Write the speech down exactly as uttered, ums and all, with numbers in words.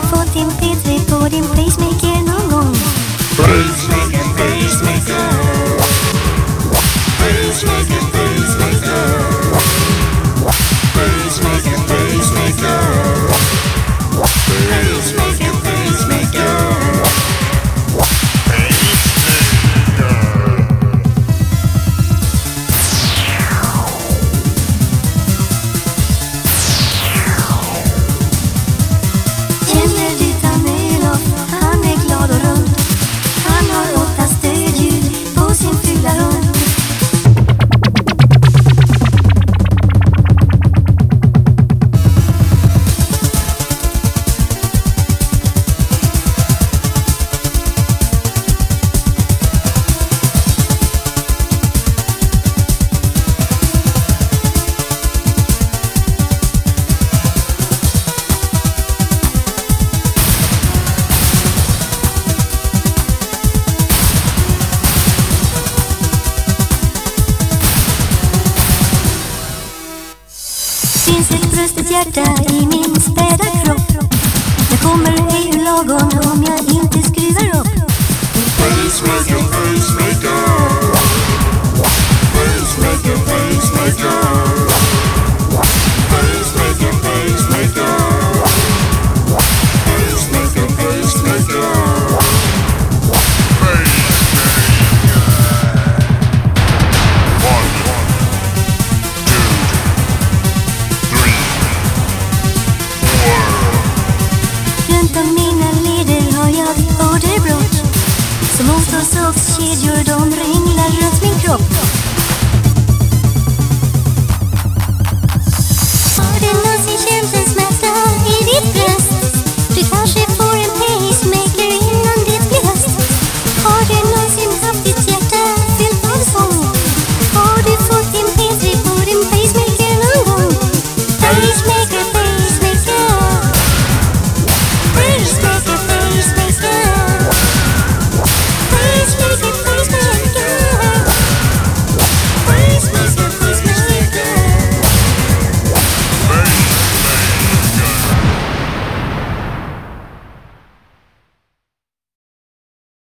fått din P tre på din pacemaker någon gång? Pacemaker, pacemaker. Pacemaker, pacemaker. Pacemaker, pacemaker. Pacemaker, pacemaker. Känner du Tanelof? Han är glad och rund. Han har åtta stödhjul på sin fula hund. Finns ett bröst, ett hjärta i min späda kropp. Jag kommer ej ur lagom om jag inte skruvar upp. Pacemaker, pacemaker. Pacemaker, pacemaker. Pacemaker, pacemaker. Pacemaker, pacemaker. Runt om mina leder har jag åderbrott. Som motorsågskedjor de ringlar runt min kropp.